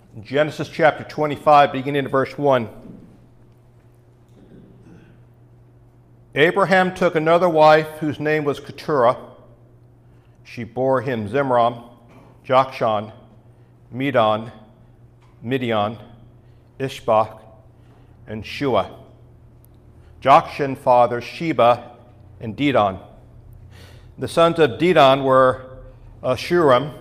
Genesis chapter 25, beginning at verse 1. Abraham took another wife whose name was Keturah. She bore him Zimran, Jokshan, Medan, Midian, Ishbak, and Shua. Jokshan fathered Sheba and Dedan. The sons of Dedan were Ashuram,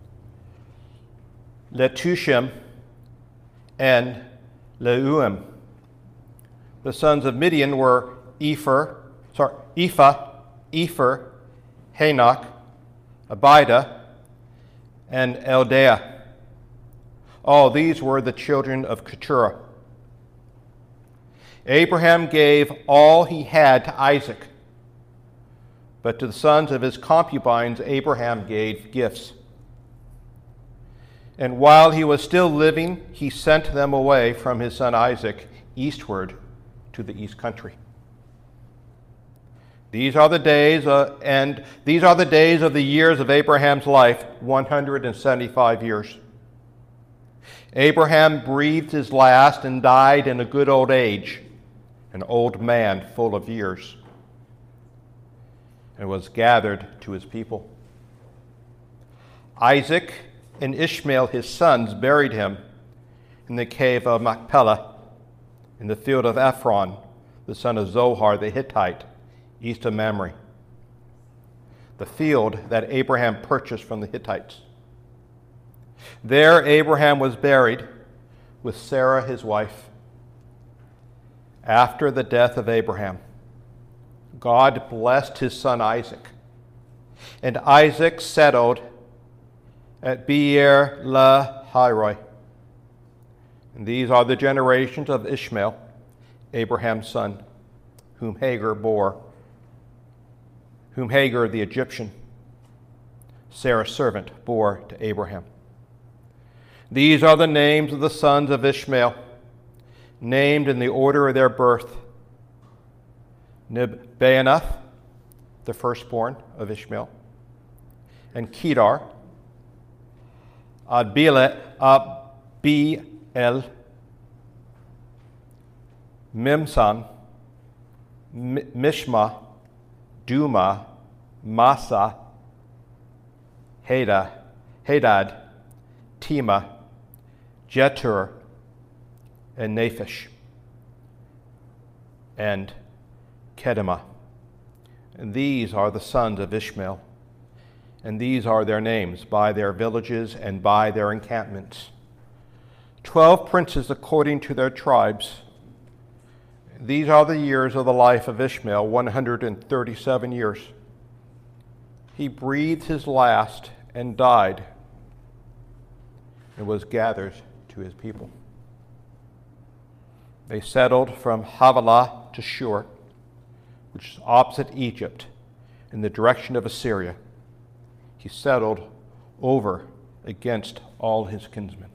Letushim, and Leuim. The sons of Midian were Ephah, Hanok, Abida, and Eldaah. All these were the children of Keturah. Abraham gave all he had to Isaac, but to the sons of his concubines Abraham gave gifts. And while he was still living, he sent them away from his son Isaac eastward to the east country. These are the days of the years of Abraham's life, 175 years. Abraham breathed his last and died in a good old age, an old man full of years, and was gathered to his people. Isaac and Ishmael, his sons, buried him in the cave of Machpelah, in the field of Ephron, the son of Zohar the Hittite, east of Mamre, the field that Abraham purchased from the Hittites. There Abraham was buried with Sarah his wife. After the death of Abraham, God blessed his son Isaac, and Isaac settled at Beer Lahai. And these are the generations of Ishmael, Abraham's son, whom Hagar the Egyptian, Sarah's servant, bore to Abraham. These are the names of the sons of Ishmael, named in the order of their birth: Nebaioth, the firstborn of Ishmael, and Kedar, Abiel, Mimsan, Mishma, Duma, Massa, Hadad, Tema, Jetur, and Naphish, and Kedemah. And these are the sons of Ishmael, and these are their names, by their villages and by their encampments. 12 princes according to their tribes. These are the years of the life of Ishmael, 137 years. He breathed his last and died, and was gathered to his people. They settled from Havilah to Shur, which is opposite Egypt, in the direction of Assyria. He settled over against all his kinsmen.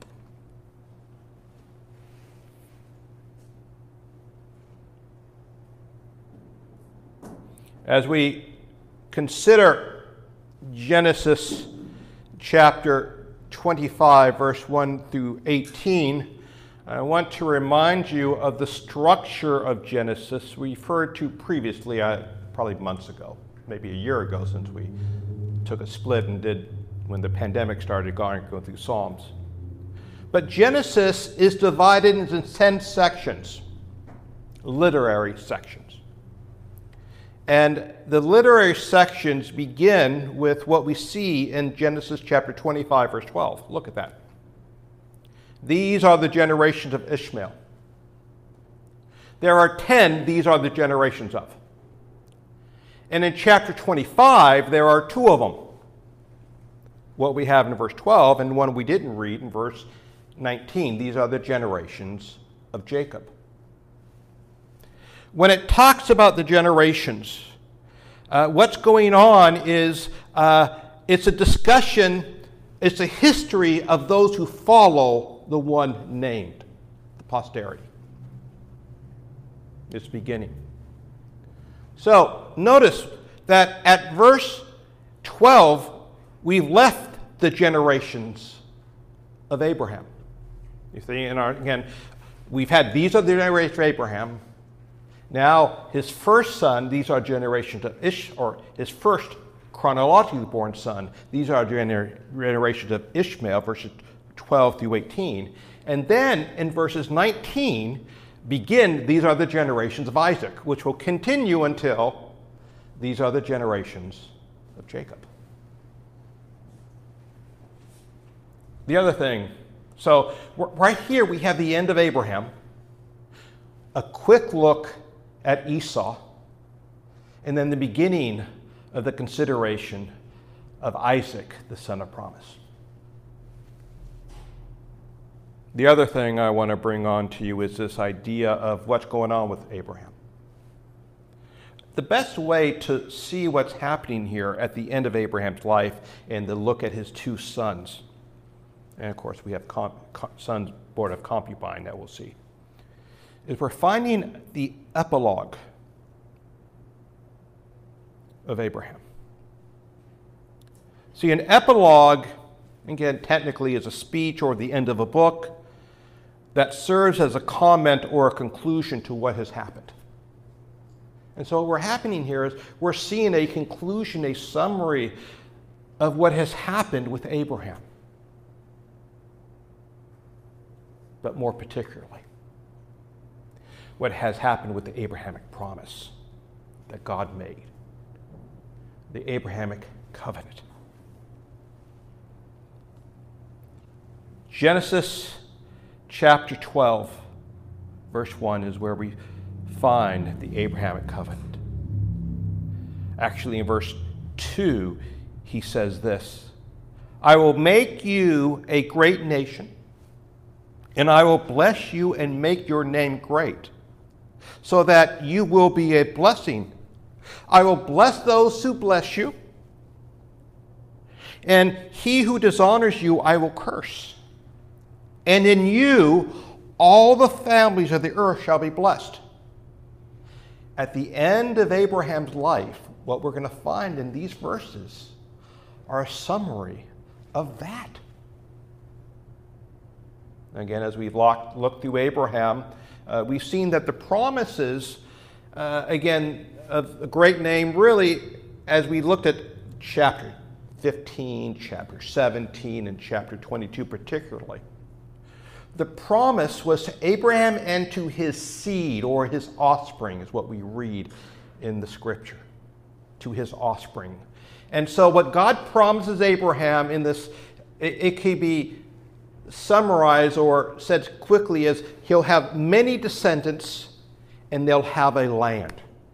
As we consider Genesis chapter 25, verse 1 through 18, I want to remind you of the structure of Genesis we referred to previously, probably months ago, maybe a year ago, since we took a split and did when the pandemic started going through Psalms. But Genesis is divided into 10 sections, literary sections. And the literary sections begin with what we see in Genesis chapter 25, verse 12. Look at that. These are the generations of Ishmael. There are 10, these are the generations of. And in chapter 25, there are 2 of them. What we have in verse 12 and one we didn't read in verse 19. These are the generations of Jacob. When it talks about the generations, what's going on is it's a discussion, it's a history of those who follow the one named, the posterity. It's beginning. So notice that at verse 12, we've left the generations of Abraham. You see, again, we've had these are the generations of Abraham. Now, his first son, these are generations of or his first chronologically born son, these are generations of Ishmael, verses 12 through 18. And then in verses 19, these are the generations of Isaac, which will continue until these are the generations of Jacob. The other thing, so right here we have the end of Abraham, a quick look at Esau, and then the beginning of the consideration of Isaac, the son of promise. The other thing I want to bring on to you is this idea of what's going on with Abraham. The best way to see what's happening here at the end of Abraham's life and to look at his two sons, and of course we have sons born of concubine that we'll see, is we're finding the epilogue of Abraham. See, an epilogue, again, technically is a speech or the end of a book that serves as a comment or a conclusion to what has happened. And so what's happening here is we're seeing a conclusion, a summary of what has happened with Abraham. But more particularly, what has happened with the Abrahamic promise that God made, the Abrahamic covenant. Genesis chapter 12, verse 1 is where we find the Abrahamic covenant. Actually, in verse 2, he says this, I will make you a great nation, and I will bless you and make your name great, so that you will be a blessing. I will bless those who bless you, and he who dishonors you I will curse. And in you all the families of the earth shall be blessed. At the end of Abraham's life, what we're going to find in these verses are a summary of that. Again, as we've looked through Abraham, we've seen that the promises, again, of a great name, really, as we looked at chapter 15, chapter 17, and chapter 22 particularly, the promise was to Abraham and to his seed, or his offspring, is what we read in the scripture, to his offspring. And so what God promises Abraham in this, it can be summarized or said quickly as he'll have many descendants and they'll have a land.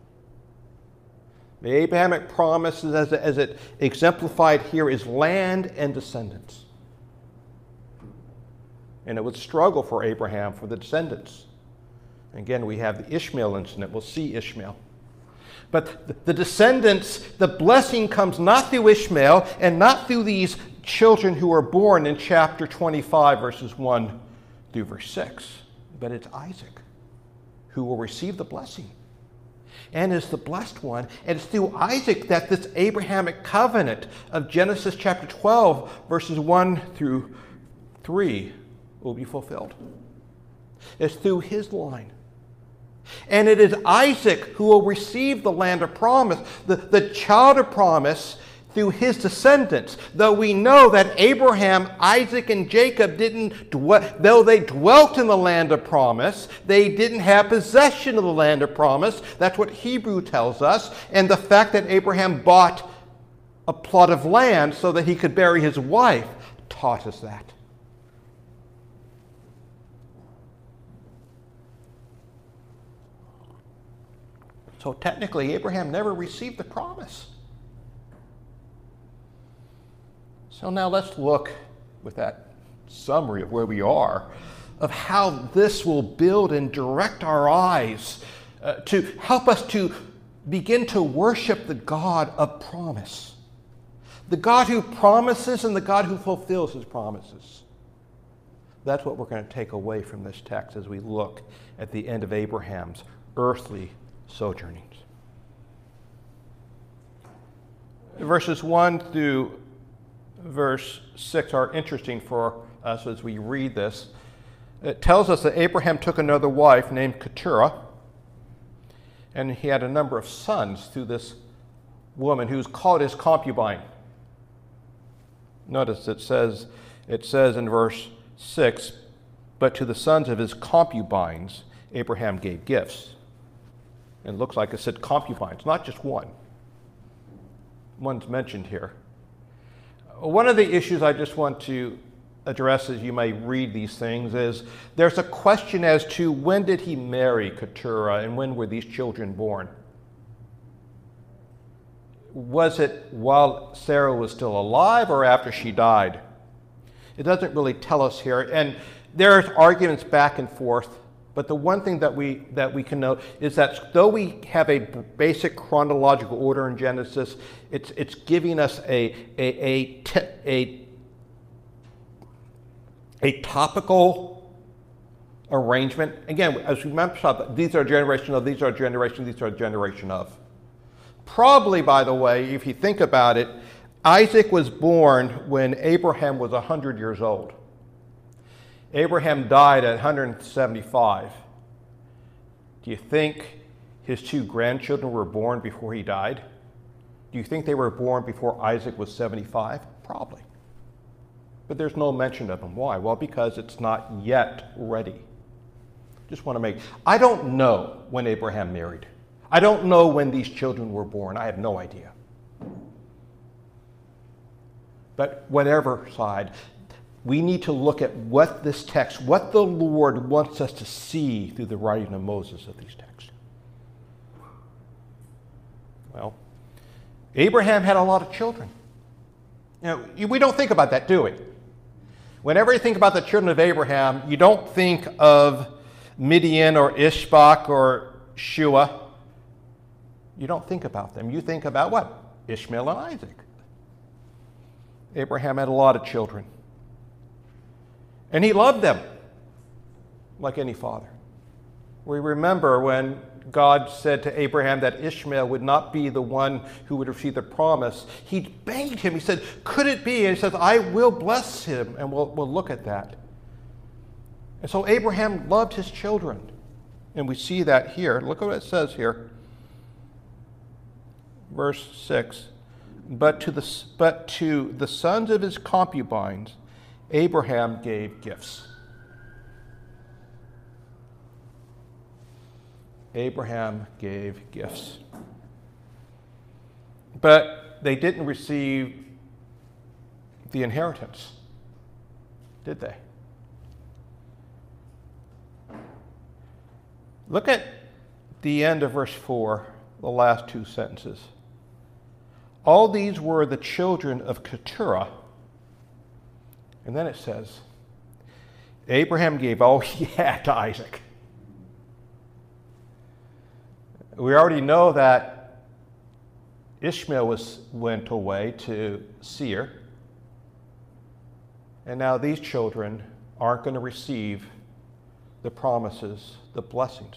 The Abrahamic promise, as it exemplified here, is land and descendants. And it would struggle for Abraham for the descendants. Again, we have the Ishmael incident. We'll see Ishmael. But the descendants, the blessing comes not through Ishmael and not through these children who are born in chapter 25, verses 1 through verse 6. But it's Isaac who will receive the blessing and is the blessed one. And it's through Isaac that this Abrahamic covenant of Genesis chapter 12, verses 1 through 3 will be fulfilled. It's through his line. And it is Isaac who will receive the land of promise, the child of promise, through his descendants. Though we know that Abraham, Isaac, and Jacob though they dwelt in the land of promise, they didn't have possession of the land of promise. That's what Hebrew tells us. And the fact that Abraham bought a plot of land so that he could bury his wife taught us that. So technically, Abraham never received the promise. So now let's look with that summary of where we are, of how this will build and direct our eyes to help us to begin to worship the God of promise. The God who promises and the God who fulfills his promises. That's what we're going to take away from this text as we look at the end of Abraham's earthly sojournings. Verses 1 through verse 6 are interesting for us as we read this. It tells us that Abraham took another wife named Keturah, and he had a number of sons through this woman who's called his concubine. Notice it says in verse 6, but to the sons of his concubines, Abraham gave gifts. And it looks like it said concubines, not just one. One's mentioned here. One of the issues I just want to address as you may read these things is there's a question as to when did he marry Keturah and when were these children born? Was it while Sarah was still alive or after she died? It doesn't really tell us here, and there's arguments back and forth, but the one thing that we can note is that though we have a basic chronological order in Genesis, it's giving us a topical arrangement. Again, as we mentioned, these are a generation of, these are a generation, these are a generation of. Probably, by the way, if you think about it, Isaac was born when Abraham was 100 years old. Abraham died at 175. Do you think his two grandchildren were born before he died? Do you think they were born before Isaac was 75? Probably. But there's no mention of them. Why? Well, because it's not yet ready. Just want to make, I don't know when Abraham married. I don't know when these children were born. I have no idea. But whatever side, we need to look at what this text, what the Lord wants us to see through the writing of Moses of these texts. Well, Abraham had a lot of children. You know, we don't think about that, do we? Whenever you think about the children of Abraham, you don't think of Midian or Ishbak or Shua. You don't think about them. You think about what? Ishmael and Isaac. Abraham had a lot of children. And he loved them like any father. We remember when God said to Abraham that Ishmael would not be the one who would receive the promise. He begged him. He said, could it be? And he says, I will bless him. And we'll look at that. And so Abraham loved his children. And we see that here. Look at what it says here. Verse 6. But to the sons of his concubines, Abraham gave gifts. Abraham gave gifts. But they didn't receive the inheritance, did they? Look at the end of verse 4, the last two sentences. All these were the children of Keturah. And then it says, Abraham gave all he had to Isaac. We already know that Ishmael went away to Seir. And now these children aren't going to receive the promises, the blessings.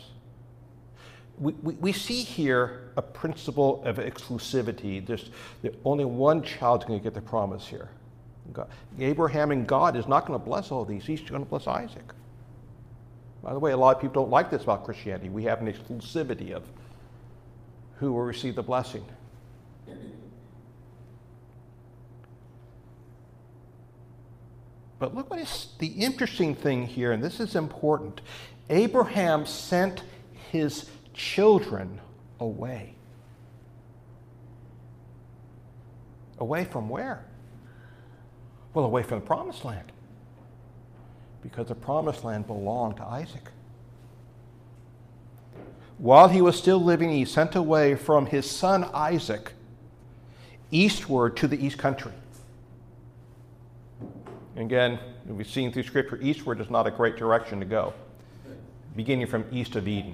We see here a principle of exclusivity. Only one child's going to get the promise here. God, Abraham and God is not going to bless all these. He's going to bless Isaac. By the way, a lot of people don't like this about Christianity. We have an exclusivity of who will receive the blessing. But look what is the interesting thing here, and this is important. Abraham sent his children away. Away from where? Well, away from the promised land. Because the promised land belonged to Isaac. While he was still living, he sent away from his son Isaac eastward to the east country. Again, we've seen through Scripture, eastward is not a great direction to go, beginning from east of Eden.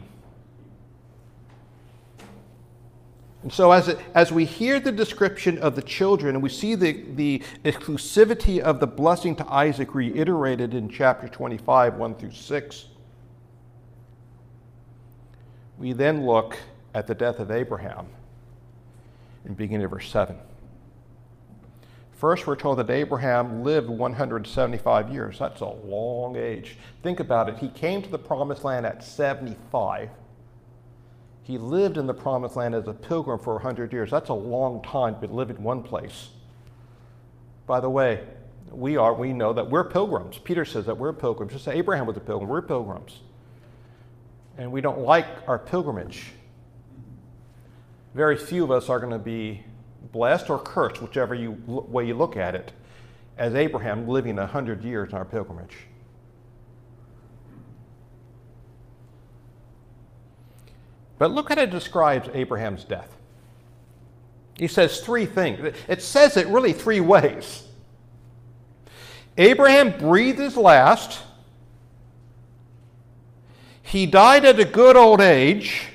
And so as we hear the description of the children, and we see the exclusivity of the blessing to Isaac reiterated in chapter 25, 1 through 6, we then look at the death of Abraham in beginning of verse 7. First, we're told that Abraham lived 175 years. That's a long age. Think about it. He came to the promised land at 75. He lived in the promised land as a pilgrim for 100 years. That's a long time to live in one place. By the way, we know that we're pilgrims. Peter says that we're pilgrims. Just say Abraham was a pilgrim. We're pilgrims. And we don't like our pilgrimage. Very few of us are going to be blessed or cursed, whichever way you look at it, as Abraham living 100 years in our pilgrimage. But look how it describes Abraham's death. He says three things. It says it really three ways. Abraham breathed his last. He died at a good old age.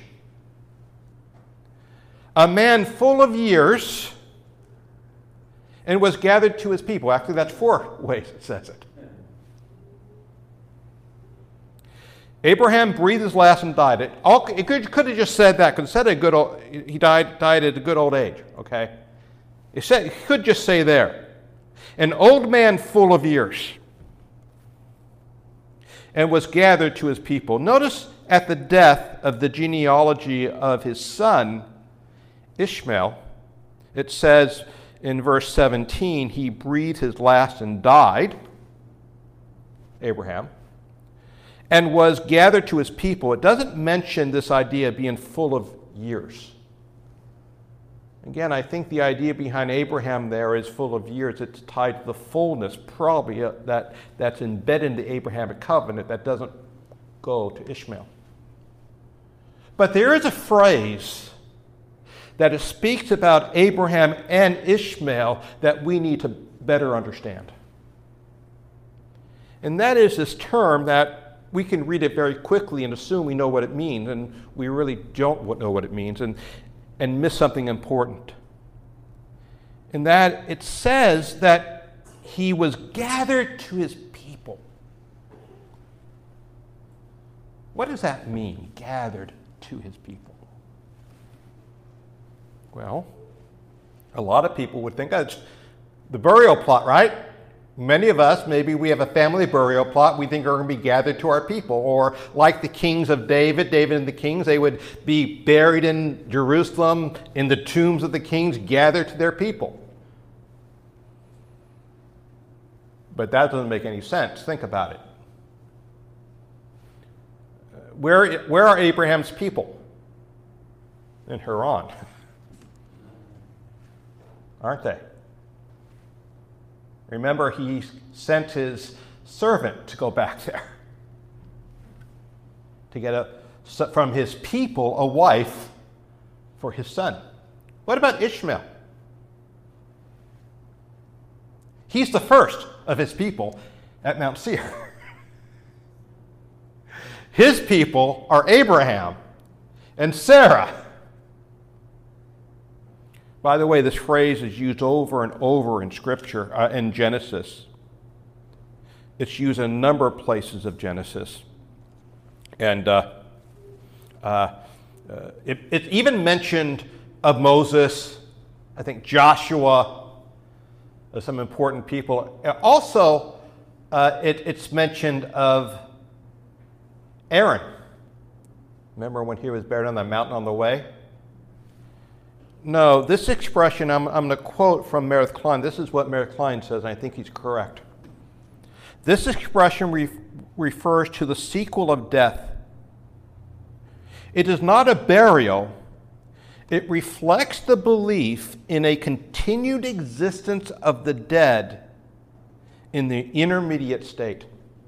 A man full of years, and was gathered to his people. Actually, that's four ways it says it. Abraham breathed his last and died. It could have just said that, because it said he died at a good old age, okay? It could just say there, an old man full of years, and was gathered to his people. Notice at the death of the genealogy of his son, Ishmael, it says in verse 17, he breathed his last and died, Abraham, and was gathered to his people. It doesn't mention this idea of being full of years. Again, I think the idea behind Abraham there is full of years. It's tied to the fullness, probably, that's embedded in the Abrahamic covenant that doesn't go to Ishmael. But there is a phrase that it speaks about Abraham and Ishmael that we need to better understand. And that is this term that we can read it very quickly and assume we know what it means, and we really don't know what it means and miss something important. In that it says that he was gathered to his people. What does that mean, gathered to his people? Well, a lot of people would think that's the burial plot, right? Many of us, maybe we have a family burial plot we think are going to be gathered to our people. Or like the kings of David and the kings, they would be buried in Jerusalem in the tombs of the kings, gathered to their people. But that doesn't make any sense. Think about it. Where are Abraham's people? In Haran. Aren't they? Remember, he sent his servant to go back there to get from his people a wife for his son. What about Ishmael? He's the first of his people at Mount Seir. His people are Abraham and Sarah. By the way, this phrase is used over and over in Scripture, in Genesis. It's used in a number of places of Genesis. And it's even mentioned of Moses, I think Joshua, some important people. Also, it's mentioned of Aaron. Remember when he was buried on the mountain on the way? No, this expression, I'm going to quote from Meredith Kline. This is what Meredith Kline says, and I think he's correct. This expression refers to the sequel of death. It is not a burial. It reflects the belief in a continued existence of the dead in the intermediate state.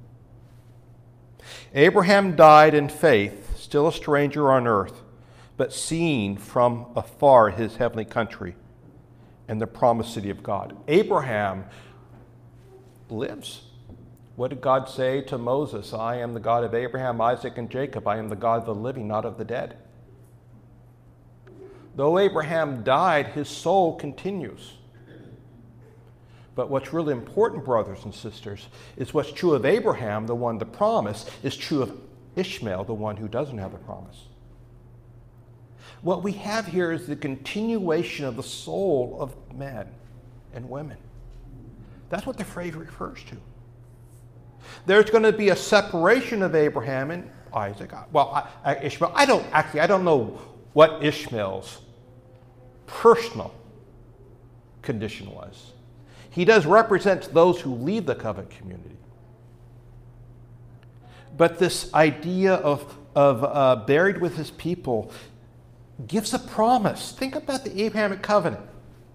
Abraham died in faith, still a stranger on earth, but seeing from afar his heavenly country and the promised city of God. Abraham lives. What did God say to Moses? I am the God of Abraham, Isaac, and Jacob. I am the God of the living, not of the dead. Though Abraham died, his soul continues. But what's really important, brothers and sisters, is what's true of Abraham, the one the promise, is true of Ishmael, the one who doesn't have the promise. What we have here is the continuation of the soul of men and women. That's what the phrase refers to. There's going to be a separation of Abraham and Isaac. Well, Ishmael. I don't know what Ishmael's personal condition was. He does represent those who leave the covenant community. But this idea of buried with his people gives a promise. Think about the Abrahamic covenant.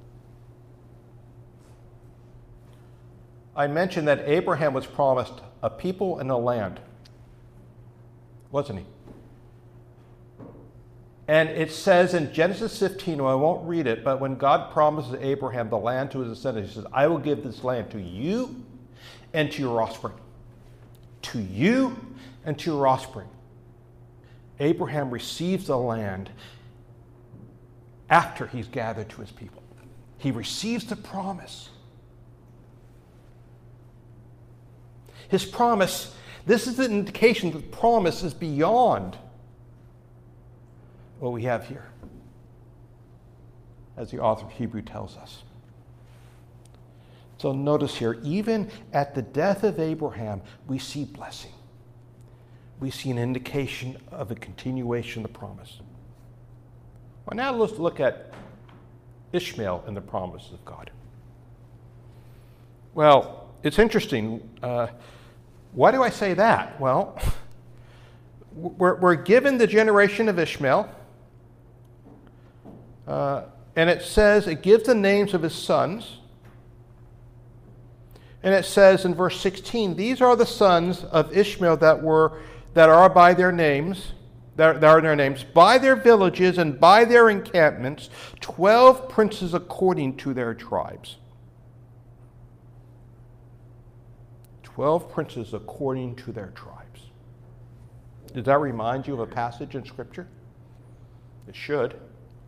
I mentioned that Abraham was promised a people and a land, wasn't he? And it says in Genesis 15, well, I won't read it, but when God promises Abraham the land to his descendants, he says, I will give this land to you and to your offspring. To you and to your offspring. Abraham receives the land after he's gathered to his people. He receives the promise. His promise, this is an indication that the promise is beyond what we have here, as the author of Hebrew tells us. So notice here, even at the death of Abraham, we see blessing. We see an indication of a continuation of the promise. Well, now let's look at Ishmael and the promises of God. Well, it's interesting. Why do I say that? Well, we're given the generation of Ishmael, and it says, it gives the names of his sons, and it says in verse 16, these are the sons of Ishmael that are by their names, that are their names, by their villages and by their encampments, 12 princes according to their tribes. 12 princes according to their tribes. Does that remind you of a passage in Scripture? It should.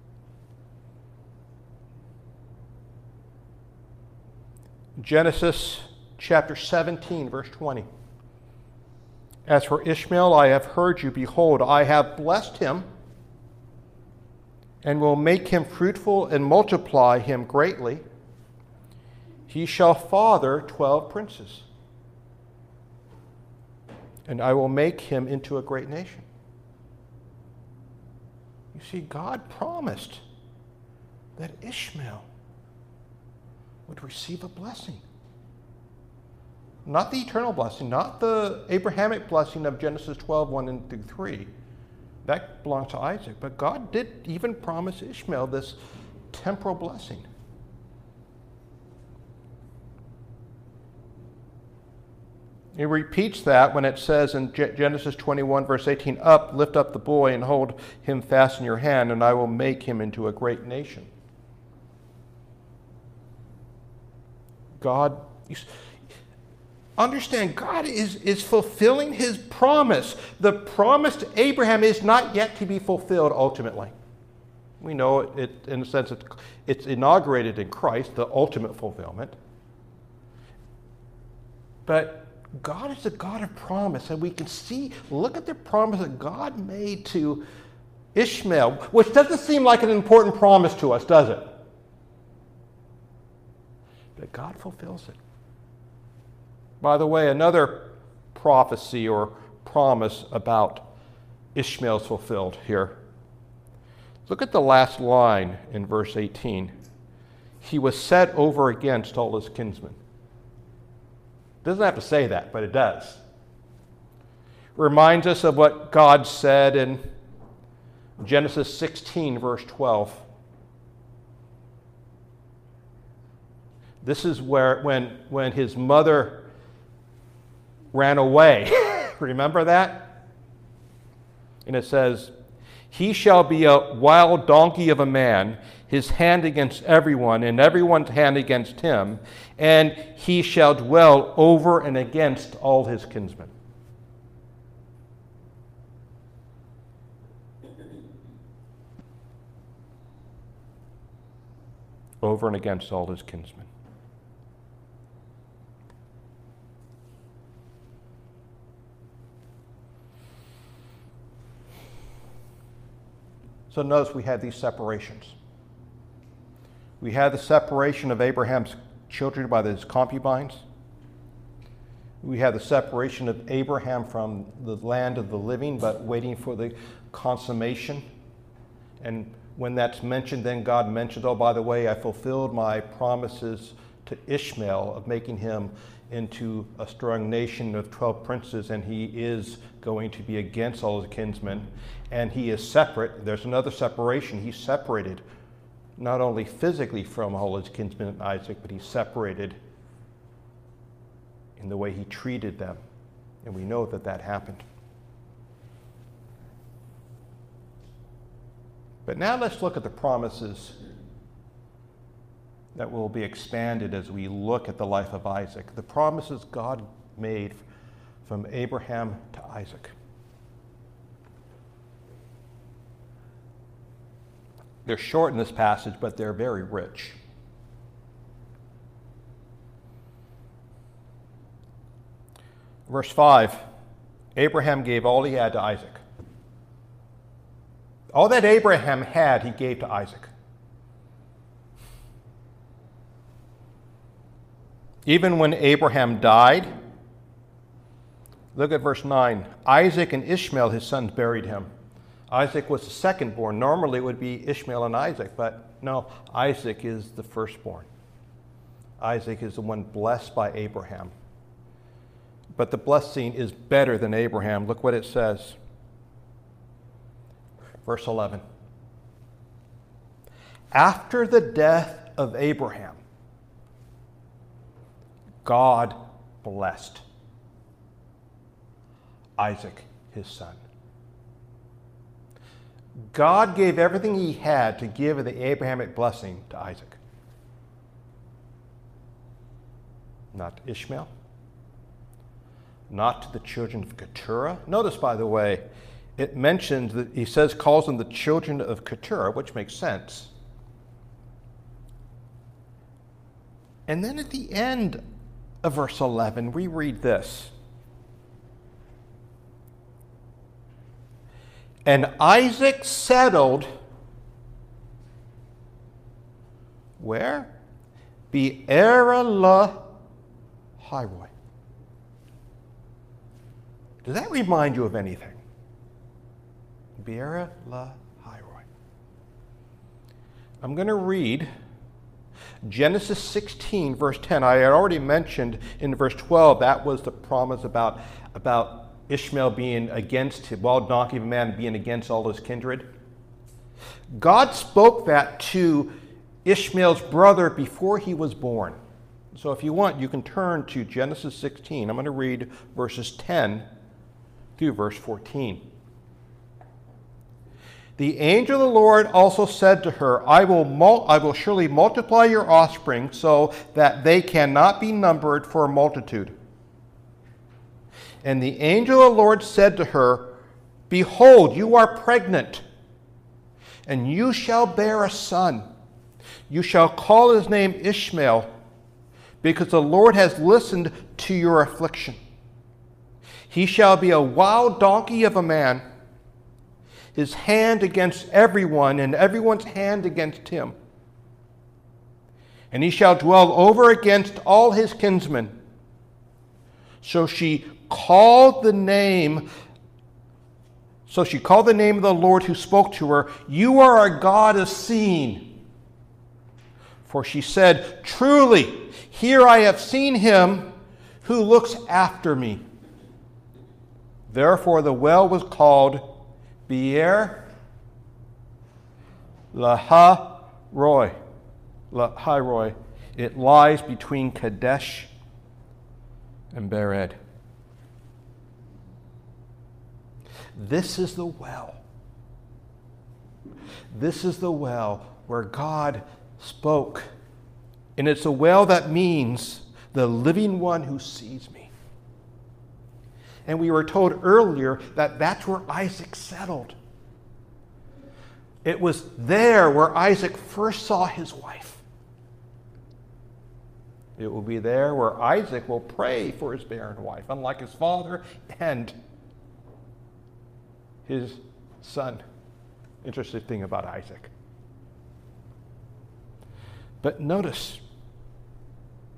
Genesis chapter 17, verse 20. As for Ishmael, I have heard you. Behold, I have blessed him and will make him fruitful and multiply him greatly. He shall father 12 princes, and I will make him into a great nation. You see, God promised that Ishmael would receive a blessing. Not the eternal blessing, not the Abrahamic blessing of Genesis 12, 1 through 3. That belongs to Isaac. But God did even promise Ishmael this temporal blessing. He repeats that when it says in Genesis 21, verse 18, up, lift up the boy and hold him fast in your hand, and I will make him into a great nation. God, understand, God is fulfilling his promise. The promise to Abraham is not yet to be fulfilled ultimately. We know it in a sense it's inaugurated in Christ, the ultimate fulfillment. But God is a God of promise, and we can see, look at the promise that God made to Ishmael, which doesn't seem like an important promise to us, does it? But God fulfills it. By the way, another prophecy or promise about Ishmael's fulfilled here. Look at the last line in verse 18. He was set over against all his kinsmen. It doesn't have to say that, but it does. It reminds us of what God said in Genesis 16, verse 12. This is where when his mother ran away. Remember that? And it says, he shall be a wild donkey of a man, his hand against everyone, and everyone's hand against him, and he shall dwell over and against all his kinsmen. Over and against all his kinsmen. So notice we had these separations. We had the separation of Abraham's children by his concubines. We have the separation of Abraham from the land of the living, but waiting for the consummation. And when that's mentioned, then God mentions, oh, by the way, I fulfilled my promises to Ishmael of making him into a strong nation of 12 princes, and he is going to be against all his kinsmen. And he is separate. There's another separation. He's separated not only physically from all his kinsmen and Isaac, but he's separated in the way he treated them. And we know that that happened. But now let's look at the promises that will be expanded as we look at the life of Isaac. The promises God made from Abraham to Isaac. They're short in this passage, but they're very rich. Verse 5, Abraham gave all he had to Isaac. All that Abraham had, he gave to Isaac. Even when Abraham died, look at verse 9. Isaac and Ishmael, his sons, buried him. Isaac was the second born. Normally it would be Ishmael and Isaac, but no, Isaac is the firstborn. Isaac is the one blessed by Abraham. But the blessing is better than Abraham. Look what it says. Verse 11. After the death of Abraham, God blessed Isaac, his son. God gave everything he had to give the Abrahamic blessing to Isaac. Not to Ishmael. Not to the children of Keturah. Notice, by the way, it mentions that he calls them the children of Keturah, which makes sense. And then at the end of verse 11, we read this. And Isaac settled, where? Be'er-lahai-roi. Does that remind you of anything? Be'er-lahai-roi. I'm going to read Genesis 16, verse 10. I had already mentioned in verse 12, that was the promise about Ishmael being against him, wild donkey of a man being against all his kindred. God spoke that to Ishmael's brother before he was born. So if you want, you can turn to Genesis 16. I'm going to read verses 10 through verse 14. The angel of the Lord also said to her, I will surely multiply your offspring so that they cannot be numbered for a multitude. And the angel of the Lord said to her, Behold, you are pregnant, and you shall bear a son. You shall call his name Ishmael, because the Lord has listened to your affliction. He shall be a wild donkey of a man, his hand against everyone, and everyone's hand against him. And he shall dwell over against all his kinsmen. So she called the name of the Lord who spoke to her, You are a God of seeing. For she said, Truly, here I have seen him who looks after me. Therefore the well was called Be'er-lahai-roi. It lies between Kadesh and Bered. This is the well. This is the well where God spoke. And it's a well that means the living one who sees me. And we were told earlier that that's where Isaac settled. It was there where Isaac first saw his wife. It will be there where Isaac will pray for his barren wife, unlike his father and his son. Interesting thing about Isaac. But notice,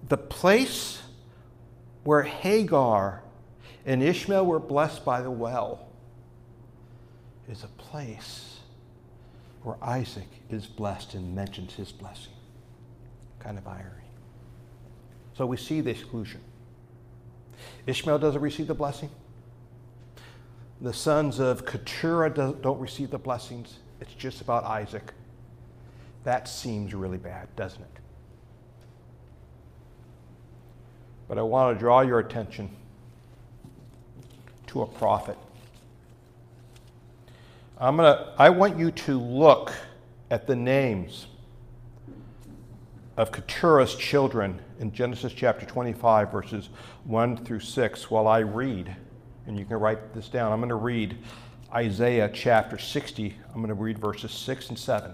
The place where Hagar and Ishmael were blessed by the well is a place where Isaac is blessed and mentions his blessing. Kind of irony. So we see the exclusion. Ishmael doesn't receive the blessing. The sons of Keturah don't receive the blessings. It's just about Isaac. That seems really bad, doesn't it? But I want to draw your attention to a prophet. I want you to look at the names of Keturah's children in Genesis chapter 25, verses 1 through 6, while I read. And you can write this down. I'm going to read Isaiah chapter 60. I'm going to read verses 6 and 7.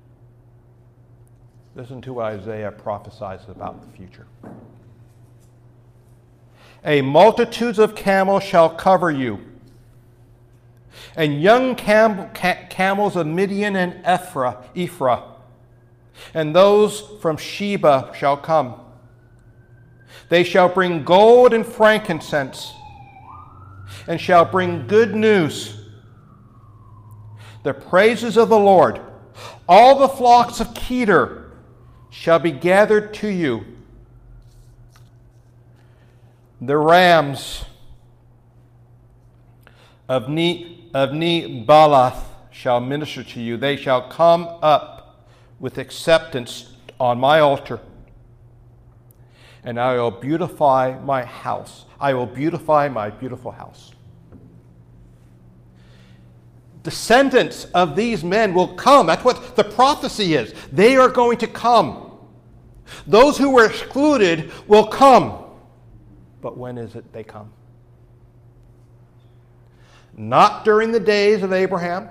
Listen to what Isaiah prophesies about the future. A multitude of camels shall cover you, and young camels of Midian and Ephraim, and those from Sheba shall come. They shall bring gold and frankincense, and shall bring good news, the praises of the Lord. All the flocks of Kedar shall be gathered to you. The rams of Nebalath shall minister to you. They shall come up with acceptance on my altar, and I will beautify my house. I will beautify my beautiful house. Descendants of these men will come. That's what the prophecy is. They are going to come. Those who were excluded will come. But when is it they come? Not during the days of Abraham,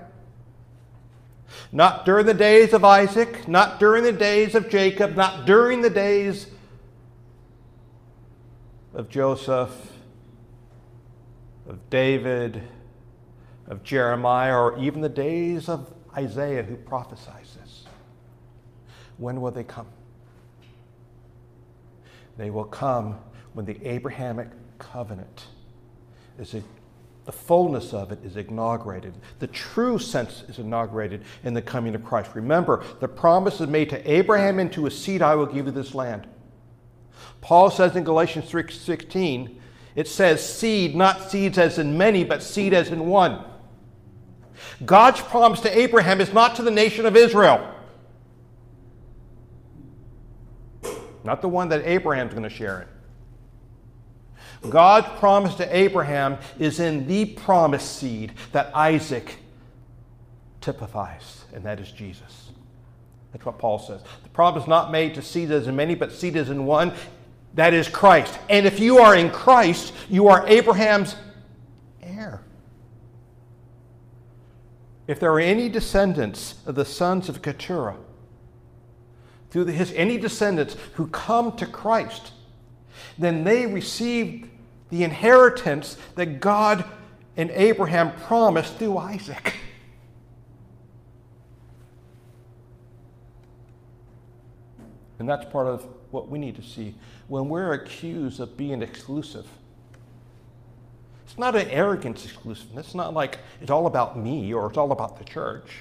not during the days of Isaac, not during the days of Jacob, not during the days of Joseph, of David, of Jeremiah, or even the days of Isaiah who prophesies this. When will they come? They will come when the Abrahamic covenant the fullness of it is inaugurated. The true sense is inaugurated in the coming of Christ. Remember, the promise is made to Abraham, and to his seed I will give you this land. Paul says in Galatians 3:16, it says seed, not seeds as in many, but seed as in one. God's promise to Abraham is not to the nation of Israel. Not the one that Abraham's going to share in. God's promise to Abraham is in the promised seed that Isaac typifies, and that is Jesus. That's what Paul says. The promise is not made to seed as in many, but seed as in one. That is Christ. And if you are in Christ, you are Abraham's heir. If there are any descendants of the sons of Keturah, any descendants who come to Christ, then they receive the inheritance that God and Abraham promised through Isaac. And that's part of what we need to see when we're accused of being exclusive. It's not an arrogant exclusiveness. It's not like it's all about me or it's all about the church.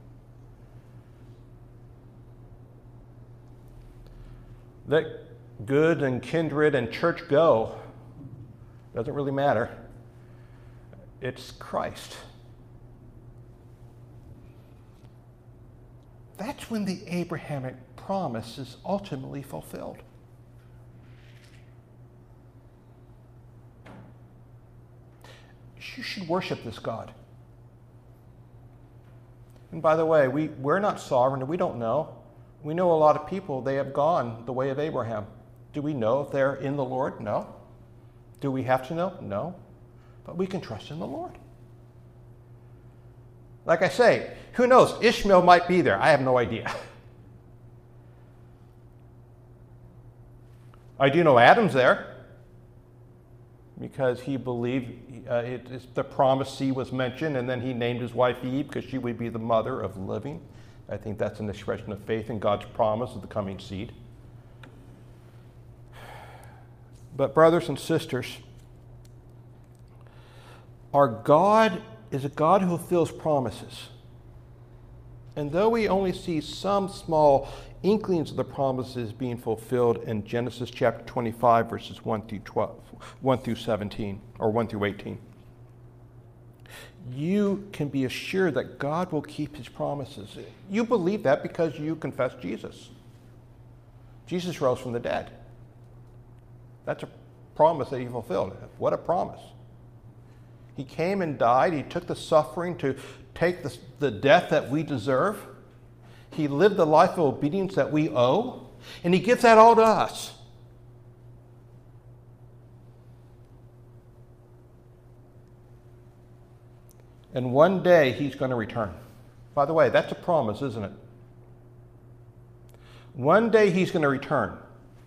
Let good and kindred and church go. Doesn't really matter. It's Christ. That's when the Abrahamic promise is ultimately fulfilled. You should worship this God. And by the way, we're not sovereign and we don't know. We know a lot of people, they have gone the way of Abraham. Do we know if they're in the Lord? No. Do we have to know? No. But we can trust in the Lord. Like I say, who knows? Ishmael might be there. I have no idea. I do know Adam's there because he believed the promised seed was mentioned, and then he named his wife Eve because she would be the mother of living. I think that's an expression of faith in God's promise of the coming seed. But brothers and sisters, our God is a God who fulfills promises. And though we only see some small inklings of the promises being fulfilled in Genesis chapter 25, verses 1 through 17, or 1 through 18, you can be assured that God will keep his promises. You believe that because you confess Jesus. Jesus rose from the dead. That's a promise that he fulfilled. What a promise. He came and died. He took the suffering to take the death that we deserve. He lived the life of obedience that we owe. And he gives that all to us. And one day he's going to return. By the way, that's a promise, isn't it? One day he's going to return.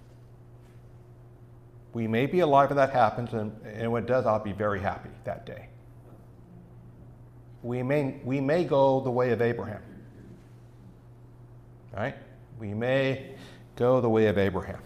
We may be alive when that happens, and when it does, I'll be very happy that day. We may go the way of Abraham. Right? We may go the way of Abraham.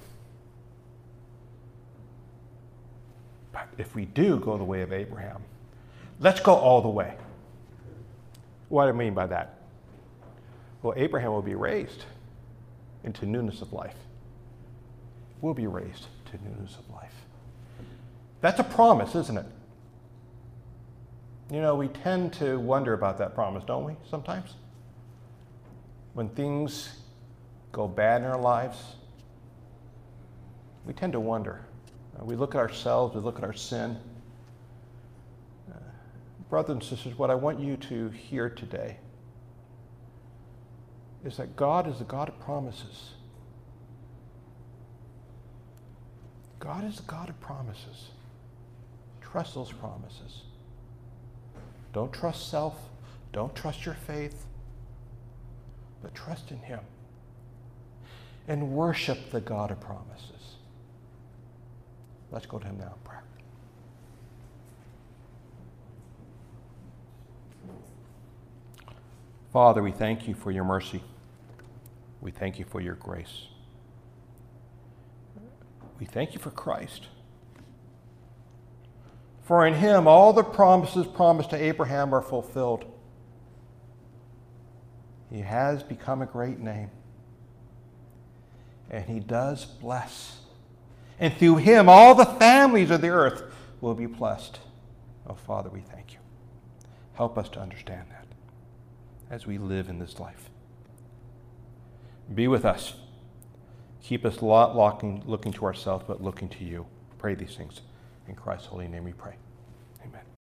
But if we do go the way of Abraham, let's go all the way. What do I mean by that? Well, Abraham will be raised into newness of life. We'll be raised to newness of life. That's a promise, isn't it? You know, we tend to wonder about that promise, don't we, sometimes? When things go bad in our lives, we tend to wonder. We look at ourselves, we look at our sin. Brothers and sisters, what I want you to hear today is that God is a God of promises. God is a God of promises. Trust those promises. Don't trust self. Don't trust your faith. But trust in him. And worship the God of promises. Let's go to him now in prayer. Father, we thank you for your mercy. We thank you for your grace. We thank you for Christ. For in him all the promises promised to Abraham are fulfilled. He has become a great name. And he does bless. And through him all the families of the earth will be blessed. Oh, Father, we thank you. Help us to understand that as we live in this life. Be with us. Keep us not looking to ourselves, but looking to you. Pray these things. In Christ's holy name we pray. Amen.